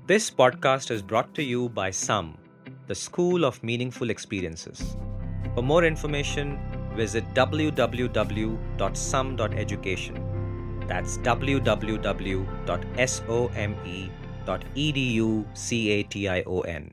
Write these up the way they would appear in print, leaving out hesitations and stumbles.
This podcast is brought to you by SUM, the School of Meaningful Experiences. For more information, visit www.sum.education. That's www.some.edu.cation.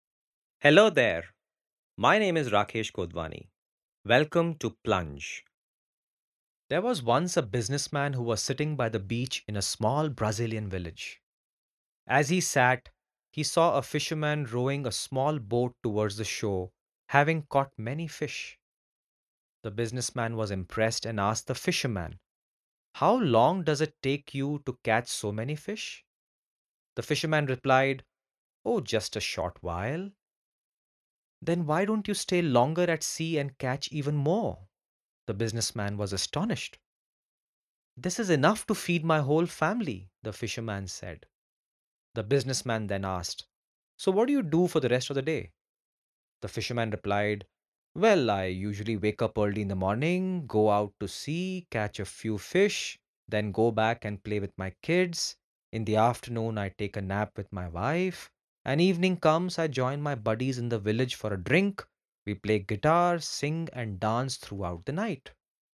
Hello there. My name is Rakesh Kodwani. Welcome to Plunge. There was once a businessman who was sitting by the beach in a small Brazilian village. As he sat, he saw a fisherman rowing a small boat towards the shore, having caught many fish. The businessman was impressed and asked the fisherman, "How long does it take you to catch so many fish?" The fisherman replied, "Oh, just a short while." "Then why don't you stay longer at sea and catch even more?" The businessman was astonished. "This is enough to feed my whole family," the fisherman said. The businessman then asked, "So what do you do for the rest of the day?" The fisherman replied, "Well, I usually wake up early in the morning, go out to sea, catch a few fish, then go back and play with my kids. In the afternoon, I take a nap with my wife. And evening comes, I join my buddies in the village for a drink. We play guitar, sing, and dance throughout the night."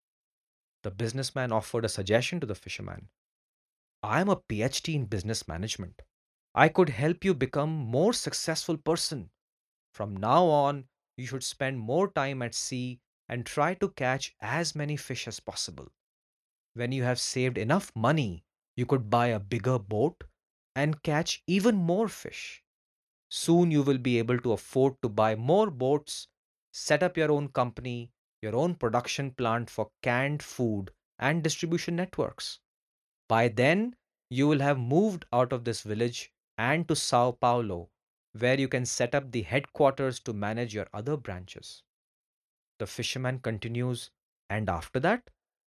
The businessman offered a suggestion to the fisherman. "I am a PhD in business management. I could help you become more successful person. From now on, you should spend more time at sea and try to catch as many fish as possible. When you have saved enough money, you could buy a bigger boat and catch even more fish. Soon you will be able to afford to buy more boats, set up your own company, your own production plant for canned food and distribution networks. By then, you will have moved out of this village and to Sao Paulo, where you can set up the headquarters to manage your other branches." The fisherman continues, "And after that?"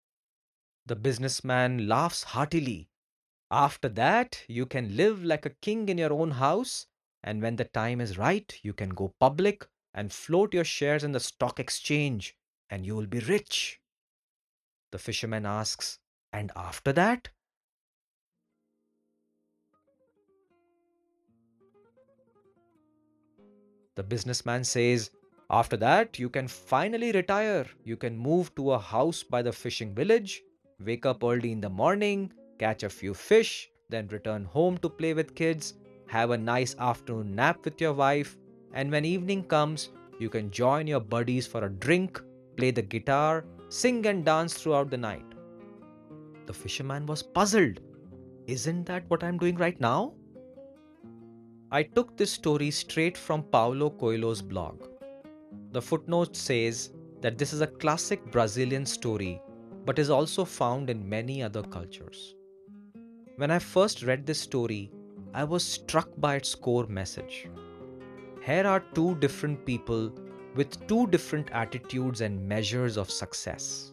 The businessman laughs heartily. "After that, you can live like a king in your own house, and when the time is right, you can go public and float your shares in the stock exchange, and you will be rich." The fisherman asks, "And after that?" The businessman says, "After that, you can finally retire. You can move to a house by the fishing village, wake up early in the morning, catch a few fish, then return home to play with kids, have a nice afternoon nap with your wife, and when evening comes, you can join your buddies for a drink, play the guitar, sing and dance throughout the night." The fisherman was puzzled. "Isn't that what I'm doing right now?" I took this story straight from Paulo Coelho's blog. The footnote says that this is a classic Brazilian story, but is also found in many other cultures. When I first read this story, I was struck by its core message. Here are two different people with two different attitudes and measures of success.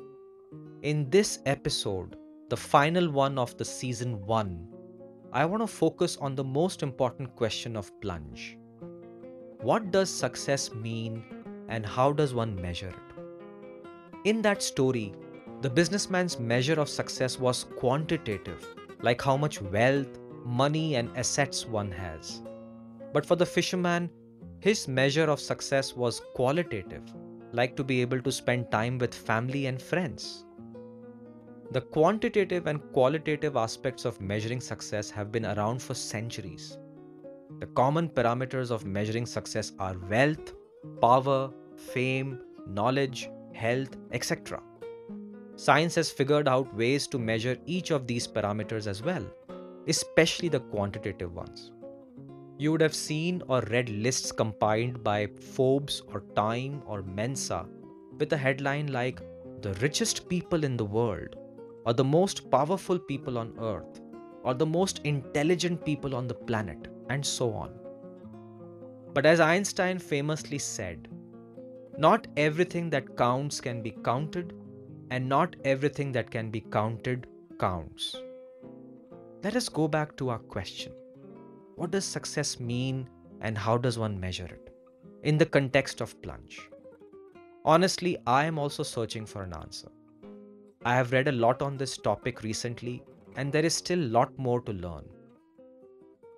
In this episode, the final one of the season 1, I want to focus on the most important question of Plunge. What does success mean and how does one measure it? In that story, the businessman's measure of success was quantitative, like how much wealth, money, and assets one has. But for the fisherman, his measure of success was qualitative, like to be able to spend time with family and friends. The quantitative and qualitative aspects of measuring success have been around for centuries. The common parameters of measuring success are wealth, power, fame, knowledge, health, etc. Science has figured out ways to measure each of these parameters as well, especially the quantitative ones. You would have seen or read lists compiled by Forbes or Time or Mensa with a headline like "The richest people in the world," or "The most powerful people on earth," or "The most intelligent people on the planet," and so on. But as Einstein famously said, not everything that counts can be counted, and not everything that can be counted counts. Let us go back to our question. What does success mean and how does one measure it? In the context of Plunge. Honestly, I am also searching for an answer. I have read a lot on this topic recently, and there is still a lot more to learn.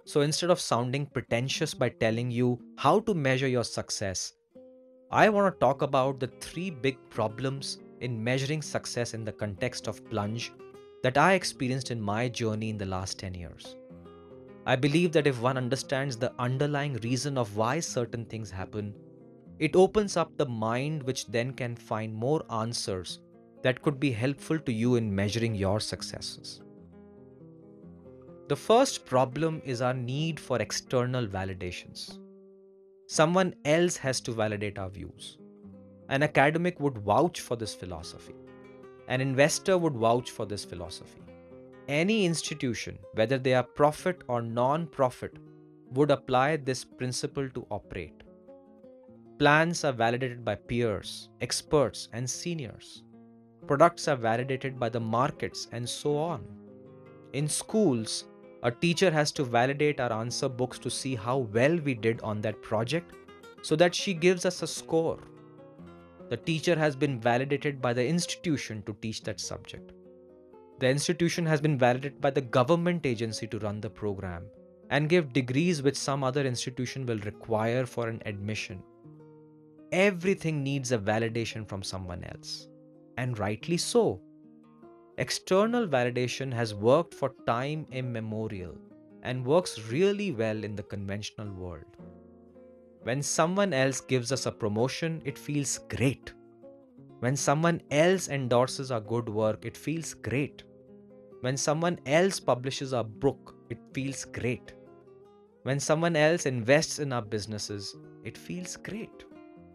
So instead of sounding pretentious by telling you how to measure your success, I want to talk about the three big problems in measuring success in the context of plunge that I experienced in my journey in the last 10 years. I believe that if one understands the underlying reason of why certain things happen, it opens up the mind, which then can find more answers that could be helpful to you in measuring your successes. The first problem is our need for external validations. Someone else has to validate our views. An academic would vouch for this philosophy. An investor would vouch for this philosophy. Any institution, whether they are profit or non profit, would apply this principle to operate. Plans are validated by peers, experts, and seniors. Products are validated by the markets, and so on. In schools, a teacher has to validate our answer books to see how well we did on that project so that she gives us a score. The teacher has been validated by the institution to teach that subject. The institution has been validated by the government agency to run the program and give degrees which some other institution will require for an admission. Everything needs a validation from someone else, and rightly so. External validation has worked for time immemorial and works really well in the conventional world. When someone else gives us a promotion, it feels great. When someone else endorses our good work, it feels great. When someone else publishes our book, it feels great. When someone else invests in our businesses, it feels great.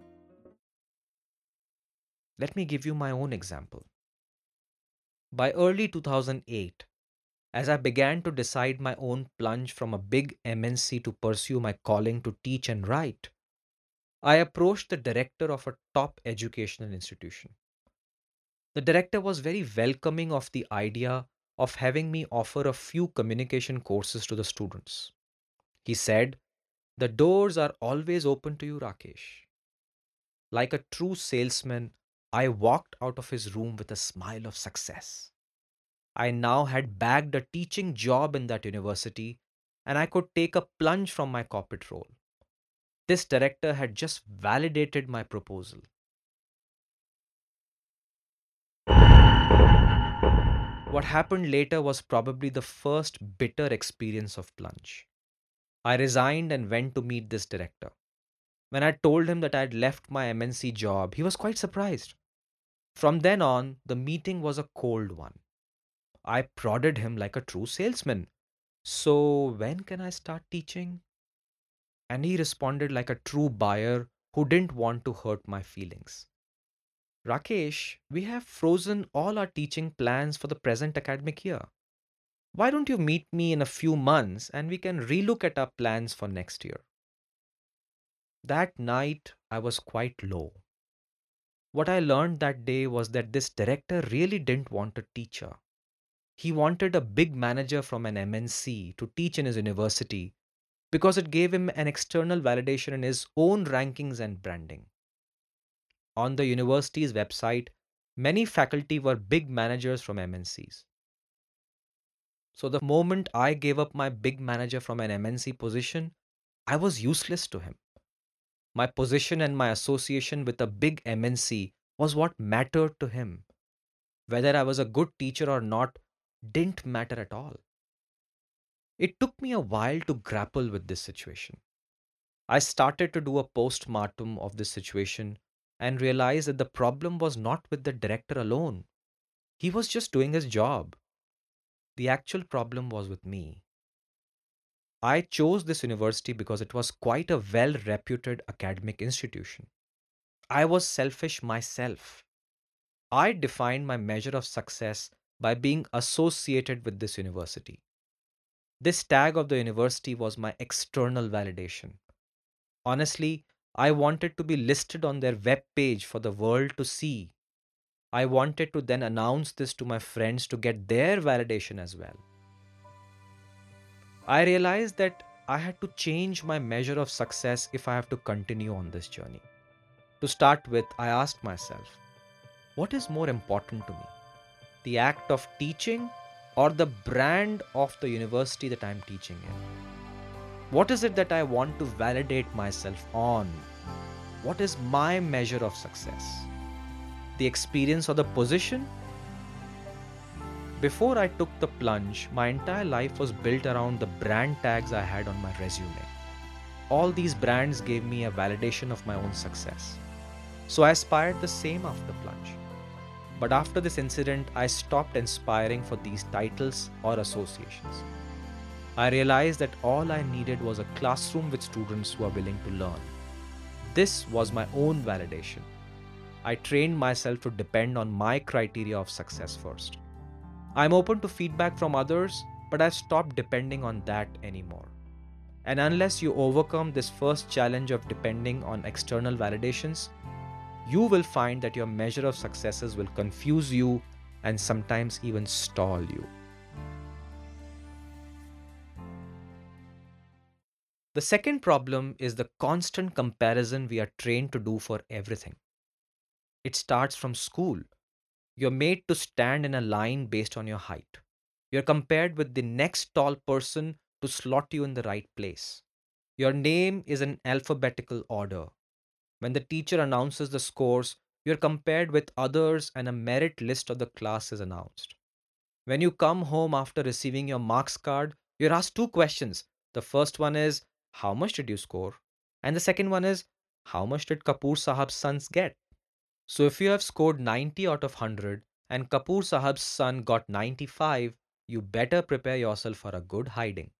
Let me give you my own example. By early 2008, as I began to decide my own plunge from a big MNC to pursue my calling to teach and write, I approached the director of a top educational institution. The director was very welcoming of the idea of having me offer a few communication courses to the students. He said, "The doors are always open to you, Rakesh." Like a true salesman, I walked out of his room with a smile of success. I now had bagged a teaching job in that university and I could take a plunge from my corporate role. This director had just validated my proposal. What happened later was probably the first bitter experience of plunge. I resigned and went to meet this director. When I told him that I had left my MNC job, he was quite surprised. From then on, the meeting was a cold one. I prodded him like a true salesman. "So, when can I start teaching?" And he responded like a true buyer who didn't want to hurt my feelings. "Rakesh, we have frozen all our teaching plans for the present academic year. Why don't you meet me in a few months and we can relook at our plans for next year?" That night, I was quite low. What I learned that day was that this director really didn't want a teacher. He wanted a big manager from an MNC to teach in his university because it gave him an external validation in his own rankings and branding. On the university's website, many faculty were big managers from MNCs. So the moment I gave up my big manager from an MNC position, I was useless to him. My position and my association with a big MNC was what mattered to him. Whether I was a good teacher or not didn't matter at all. It took me a while to grapple with this situation. I started to do a postmortem of this situation and realized that the problem was not with the director alone. He was just doing his job. The actual problem was with me. I chose this university because it was quite a well reputed academic institution. I was selfish myself. I defined my measure of success by being associated with this university. This tag of the university was my external validation. Honestly, I wanted to be listed on their web page for the world to see. I wanted to then announce this to my friends to get their validation as well. I realized that I had to change my measure of success if I have to continue on this journey. To start with, I asked myself, what is more important to me? The act of teaching or the brand of the university that I'm teaching in? What is it that I want to validate myself on? What is my measure of success? The experience or the position? Before I took the plunge, my entire life was built around the brand tags I had on my resume. All these brands gave me a validation of my own success. So I aspired the same after the plunge. But after this incident, I stopped inspiring for these titles or associations. I realized that all I needed was a classroom with students who are willing to learn. This was my own validation. I trained myself to depend on my criteria of success first. I'm open to feedback from others, but I've stopped depending on that anymore. And unless you overcome this first challenge of depending on external validations, you will find that your measure of successes will confuse you and sometimes even stall you. The second problem is the constant comparison we are trained to do for everything. It starts from school. You're made to stand in a line based on your height. You're compared with the next tall person to slot you in the right place. Your name is in alphabetical order. When the teacher announces the scores, you're compared with others and a merit list of the class is announced. When you come home after receiving your marks card, you're asked two questions. The first one is, how much did you score? And the second one is, how much did Kapoor Sahab's sons get? So if you have scored 90 out of 100 and Kapoor Sahab's son got 95, you better prepare yourself for a good hiding.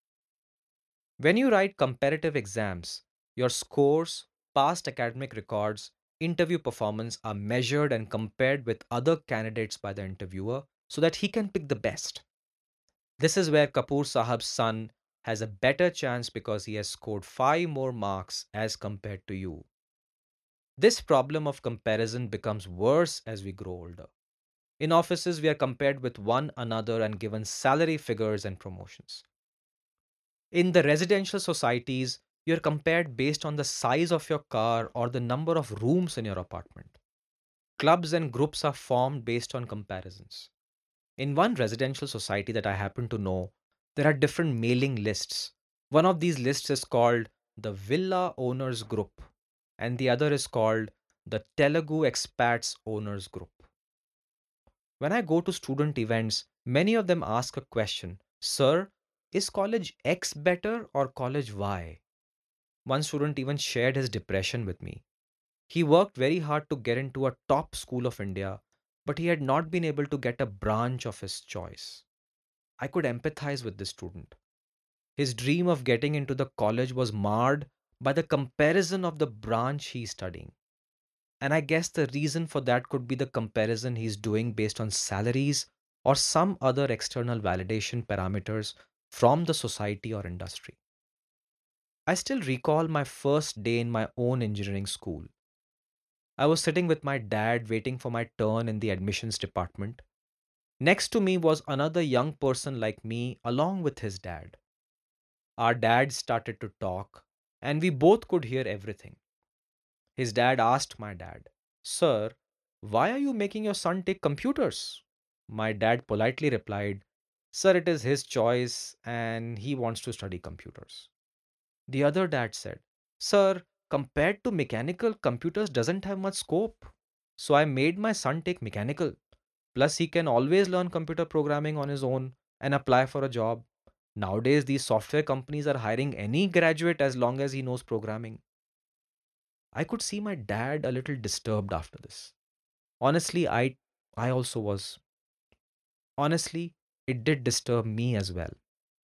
When you write comparative exams, your scores, past academic records, interview performance are measured and compared with other candidates by the interviewer so that he can pick the best. This is where Kapoor Sahab's son has a better chance because he has scored 5 more marks as compared to you. This problem of comparison becomes worse as we grow older. In offices, we are compared with one another and given salary figures and promotions. In the residential societies, you're compared based on the size of your car or the number of rooms in your apartment. Clubs and groups are formed based on comparisons. In one residential society that I happen to know, there are different mailing lists. One of these lists is called the Villa Owners Group, and the other is called the Telugu Expats Owners Group. When I go to student events, many of them ask a question: Sir, is college X better or college Y? One student even shared his depression with me. He worked very hard to get into a top school of India, but he had not been able to get a branch of his choice. I could empathize with this student. His dream of getting into the college was marred by the comparison of the branch he's studying. And I guess the reason for that could be the comparison he's doing based on salaries or some other external validation parameters from the society or industry. I still recall my first day in my own engineering school. I was sitting with my dad waiting for my turn in the admissions department. Next to me was another young person like me, along with his dad. Our dad started to talk, and we both could hear everything. His dad asked my dad, Sir, why are you making your son take computers? My dad politely replied, Sir, it is his choice and he wants to study computers. The other dad said, Sir, compared to mechanical, computers doesn't have much scope. So I made my son take mechanical. Plus, he can always learn computer programming on his own and apply for a job. Nowadays, these software companies are hiring any graduate as long as he knows programming. I could see my dad a little disturbed after this. Honestly, I also was. Honestly, it did disturb me as well.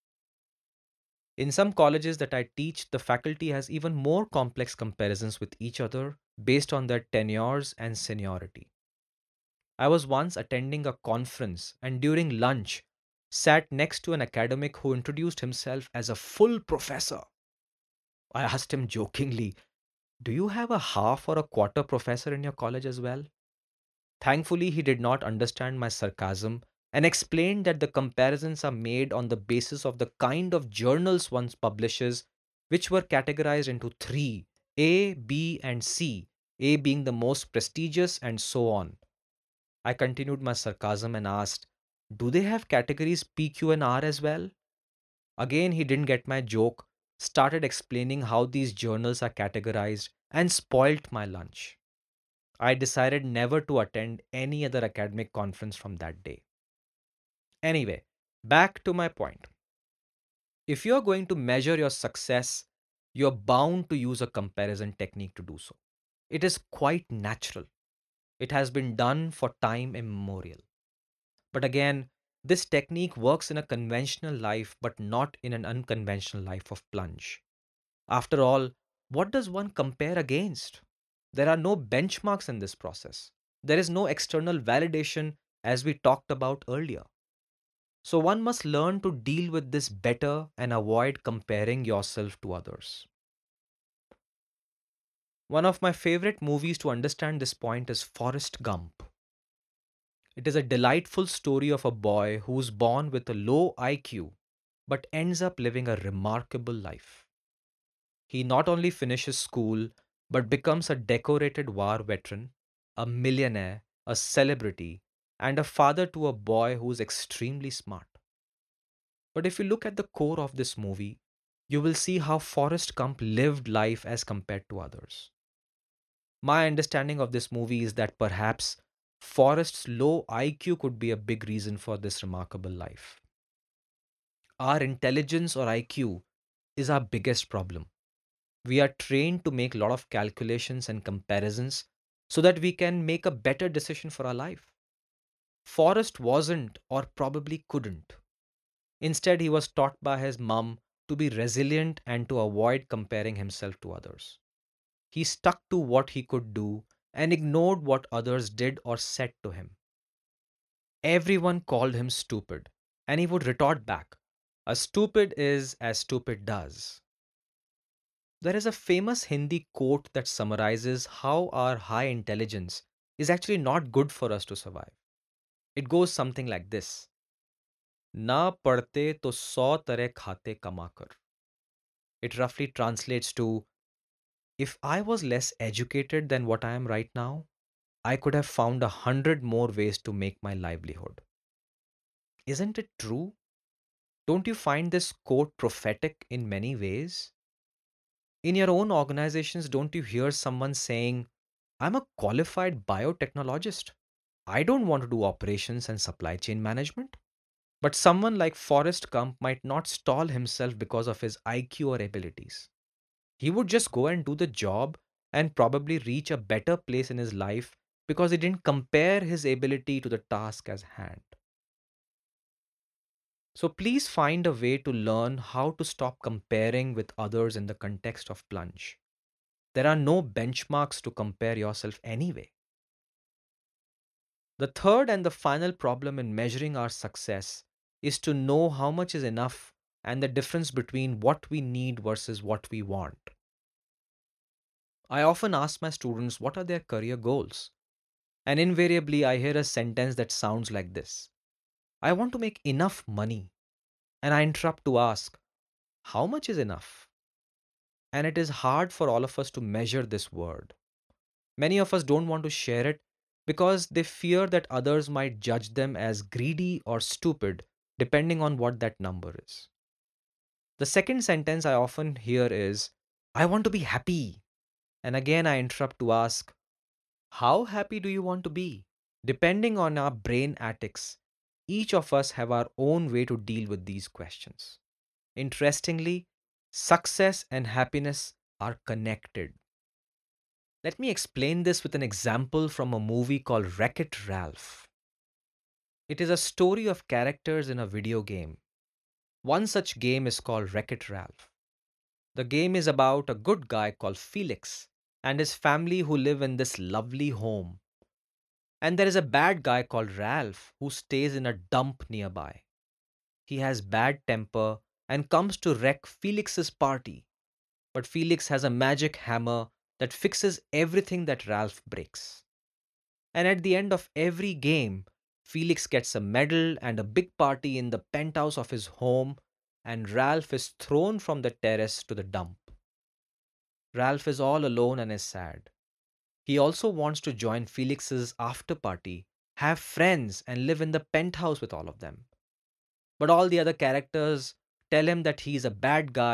In some colleges that I teach, the faculty has even more complex comparisons with each other based on their tenures and seniority. I was once attending a conference and during lunch sat next to an academic who introduced himself as a full professor. I asked him jokingly, do you have a half or a quarter professor in your college as well? Thankfully, he did not understand my sarcasm and explained that the comparisons are made on the basis of the kind of journals one publishes, which were categorized into three: A, B, and C, A being the most prestigious, and so on. I continued my sarcasm and asked, do they have categories P, Q, and R as well? Again, he didn't get my joke, started explaining how these journals are categorized, and spoilt my lunch. I decided never to attend any other academic conference from that day. Anyway, back to my point. If you're going to measure your success, you're bound to use a comparison technique to do so. It is quite natural. It has been done for time immemorial. But again, this technique works in a conventional life but not in an unconventional life of plunge. After all, what does one compare against? There are no benchmarks in this process. There is no external validation as we talked about earlier. So one must learn to deal with this better and avoid comparing yourself to others. One of my favorite movies to understand this point is Forrest Gump. It is a delightful story of a boy who's born with a low IQ but ends up living a remarkable life. He not only finishes school but becomes a decorated war veteran, a millionaire, a celebrity, and a father to a boy who's extremely smart. But if you look at the core of this movie, you will see how Forrest Gump lived life as compared to others. My understanding of this movie is that perhaps Forrest's low IQ could be a big reason for this remarkable life. Our intelligence or IQ is our biggest problem. We are trained to make a lot of calculations and comparisons so that we can make a better decision for our life. Forrest wasn't or probably couldn't. Instead, he was taught by his mum to be resilient and to avoid comparing himself to others. He stuck to what he could do and ignored what others did or said to him. Everyone called him stupid, and he would retort back, "A stupid is as stupid does." There is a famous Hindi quote that summarizes how our high intelligence is actually not good for us to survive. It goes something like this: ना पढ़ते तो सौ तरह खाते कमाकर. It roughly translates to, if I was less educated than what I am right now, I could have found 100 more ways to make my livelihood. Isn't it true? Don't you find this quote prophetic in many ways? In your own organizations, don't you hear someone saying, "I'm a qualified biotechnologist. I don't want to do operations and supply chain management"? But someone like Forrest Gump might not stall himself because of his IQ or abilities. He would just go and do the job and probably reach a better place in his life because he didn't compare his ability to the task as hand. So please find a way to learn how to stop comparing with others in the context of plunge. There are no benchmarks to compare yourself anyway. The third and the final problem in measuring our success is to know how much is enough and the difference between what we need versus what we want. I often ask my students what are their career goals, and invariably I hear a sentence that sounds like this: "I want to make enough money." And I interrupt to ask, how much is enough? And it is hard for all of us to measure this word. Many of us don't want to share it because they fear that others might judge them as greedy or stupid, depending on what that number is. The second sentence I often hear is, "I want to be happy." And again, I interrupt to ask, how happy do you want to be? Depending on our brain attics, each of us have our own way to deal with these questions. Interestingly, success and happiness are connected. Let me explain this with an example from a movie called Wreck It Ralph. It is a story of characters in a video game. One such game is called Wreck It Ralph. The game is about a good guy called Felix and his family who live in this lovely home. And there is a bad guy called Ralph who stays in a dump nearby. He has bad temper and comes to wreck Felix's party. But Felix has a magic hammer that fixes everything that Ralph breaks. And at the end of every game, Felix gets a medal and a big party in the penthouse of his home, and Ralph is thrown from the terrace to the dump. Ralph is all alone and is sad. He also wants to join Felix's after party, have friends, and live in the penthouse with all of them. But all the other characters tell him that he is a bad guy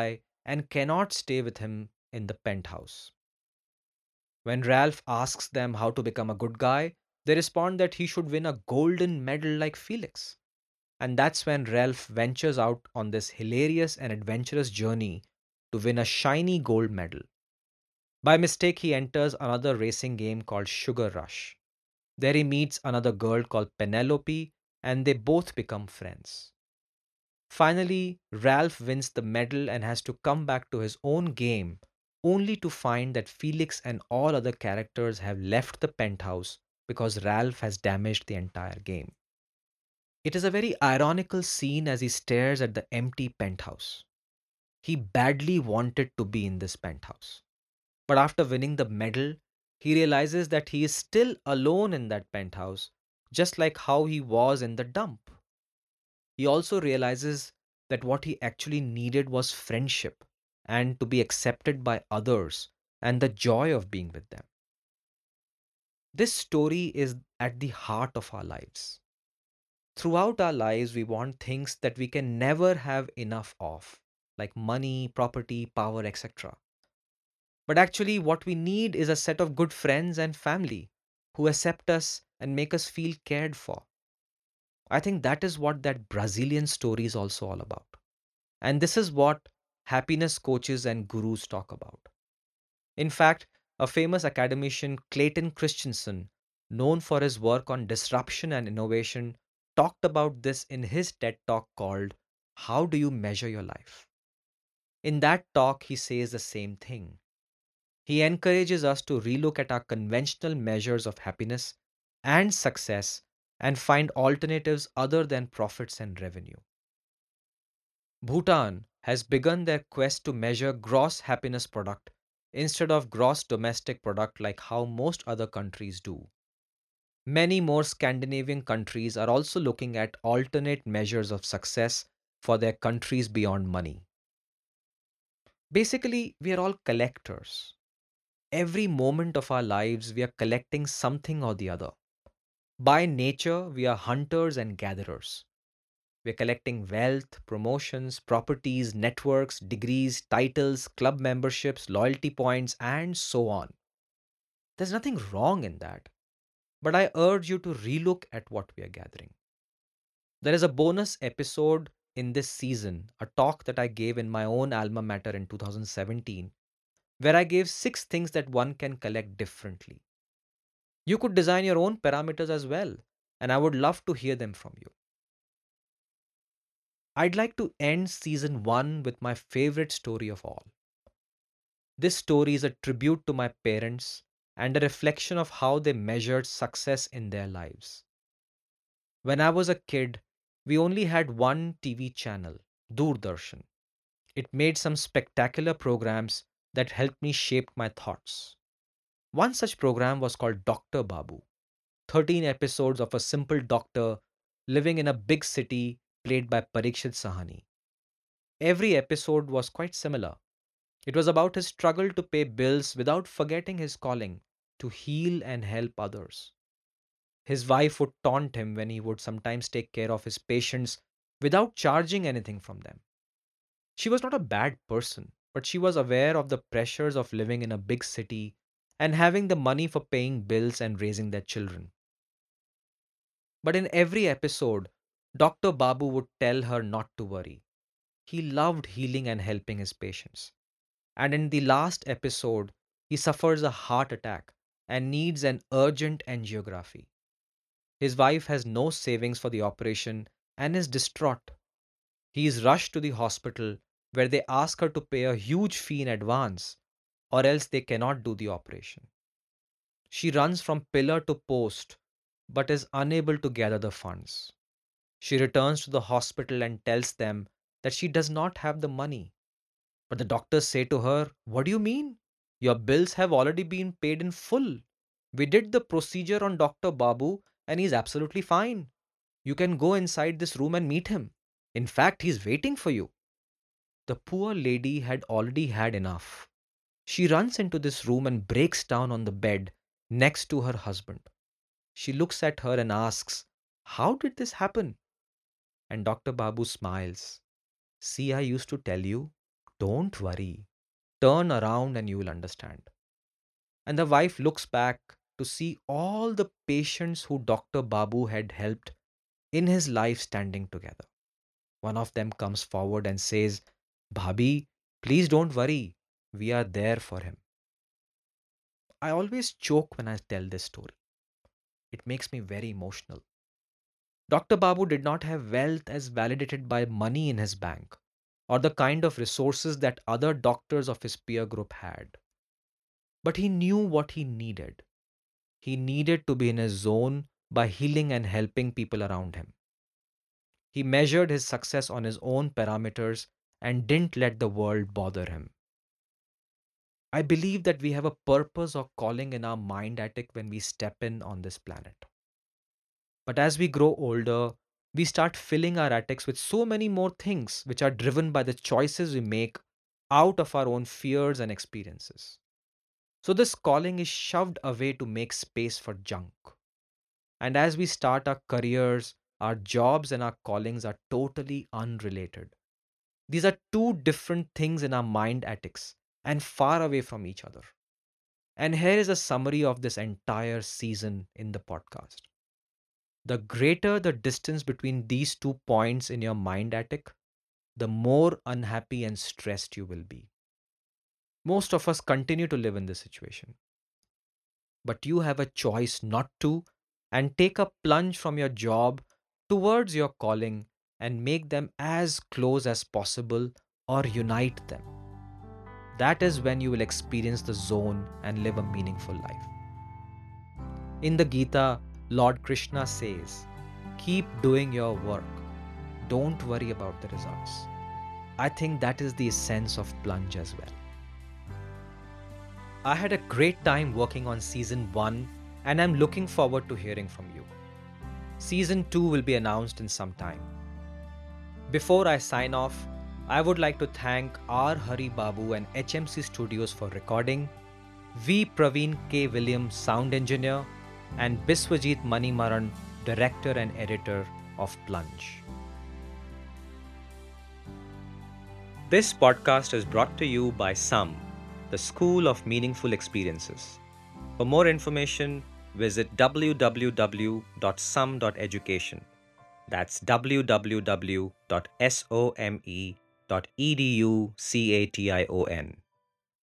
and cannot stay with him in the penthouse. When Ralph asks them how to become a good guy, they respond that he should win a golden medal like Felix. And that's when Ralph ventures out on this hilarious and adventurous journey to win a shiny gold medal. By mistake, he enters another racing game called Sugar Rush. There he meets another girl called Penelope, and they both become friends. Finally, Ralph wins the medal and has to come back to his own game, only to find that Felix and all other characters have left the penthouse because Ralph has damaged the entire game. It is a very ironical scene as he stares at the empty penthouse. He badly wanted to be in this penthouse. But after winning the medal, he realizes that he is still alone in that penthouse, just like how he was in the dump. He also realizes that what he actually needed was friendship and to be accepted by others and the joy of being with them. This story is at the heart of our lives. Throughout our lives, we want things that we can never have enough of, like money, property, power, etc. But actually, what we need is a set of good friends and family who accept us and make us feel cared for. I think that is what that Brazilian story is also all about. And this is what happiness coaches and gurus talk about. In fact, a famous academician, Clayton Christensen, known for his work on disruption and innovation, talked about this in his TED talk called How Do You Measure Your Life? In that talk, he says the same thing. He encourages us to relook at our conventional measures of happiness and success and find alternatives other than profits and revenue. Bhutan has begun their quest to measure gross happiness product instead of gross domestic product like how most other countries do. Many more Scandinavian countries are also looking at alternate measures of success for their countries beyond money. Basically, we are all collectors. Every moment of our lives, we are collecting something or the other. By nature, we are hunters and gatherers. We're collecting wealth, promotions, properties, networks, degrees, titles, club memberships, loyalty points, and so on. There's nothing wrong in that. But I urge you to relook at what we are gathering. There is a bonus episode in this season, a talk that I gave in my own alma mater in 2017, where I gave 6 things that one can collect differently. You could design your own parameters as well, and I would love to hear them from you. I'd like to end season 1 with my favorite story of all. This story is a tribute to my parents and a reflection of how they measured success in their lives. When I was a kid, we only had one TV channel, Doordarshan. It made some spectacular programs that helped me shape my thoughts. One such program was called Dr. Babu, 13 episodes of a simple doctor living in a big city played by Parikshit Sahani. Every episode was quite similar. It was about his struggle to pay bills without forgetting his calling to heal and help others. His wife would taunt him when he would sometimes take care of his patients without charging anything from them. She was not a bad person, but she was aware of the pressures of living in a big city and having the money for paying bills and raising their children. But in every episode, Dr. Babu would tell her not to worry. He loved healing and helping his patients. And in the last episode, he suffers a heart attack and needs an urgent angiography. His wife has no savings for the operation and is distraught. He is rushed to the hospital where they ask her to pay a huge fee in advance or else they cannot do the operation. She runs from pillar to post but is unable to gather the funds. She returns to the hospital and tells them that she does not have the money. But the doctors say to her, "What do you mean? Your bills have already been paid in full. We did the procedure on Dr. Babu and he's absolutely fine. You can go inside this room and meet him. In fact, he's waiting for you." The poor lady had already had enough. She runs into this room and breaks down on the bed next to her husband. She looks at her and asks, "How did this happen?" And Dr. Babu smiles. "See, I used to tell you." Don't worry. Turn around and you will understand. And the wife looks back to see all the patients who Dr. Babu had helped in his life standing together. One of them comes forward and says, Bhabhi, please don't worry. We are there for him. I always choke when I tell this story. It makes me very emotional. Dr. Babu did not have wealth as validated by money in his bank or the kind of resources that other doctors of his peer group had. But he knew what he needed. He needed to be in a zone by healing and helping people around him. He measured his success on his own parameters and didn't let the world bother him. I believe that we have a purpose or calling in our mind attic when we step in on this planet. But as we grow older, we start filling our attics with so many more things which are driven by the choices we make out of our own fears and experiences. So this calling is shoved away to make space for junk. And as we start our careers, our jobs and our callings are totally unrelated. These are two different things in our mind attics and far away from each other. And here is a summary of this entire season in the podcast. The greater the distance between these 2 points in your mind attic, the more unhappy and stressed you will be. Most of us continue to live in this situation, but you have a choice not to and take a plunge from your job towards your calling and make them as close as possible or unite them. That is when you will experience the zone and live a meaningful life. In the Gita, Lord Krishna says, keep doing your work. Don't worry about the results. I think that is the essence of Plunge as well. I had a great time working on season 1 and I'm looking forward to hearing from you. Season 2 will be announced in some time. Before I sign off, I would like to thank R. Hari Babu and HMC Studios for recording, V. Praveen K. Williams, sound engineer, and Biswajit Manimaran, director and editor of Plunge. This podcast is brought to you by SUM, the School of Meaningful Experiences. For more information, visit www.sum.education. That's www.some.education.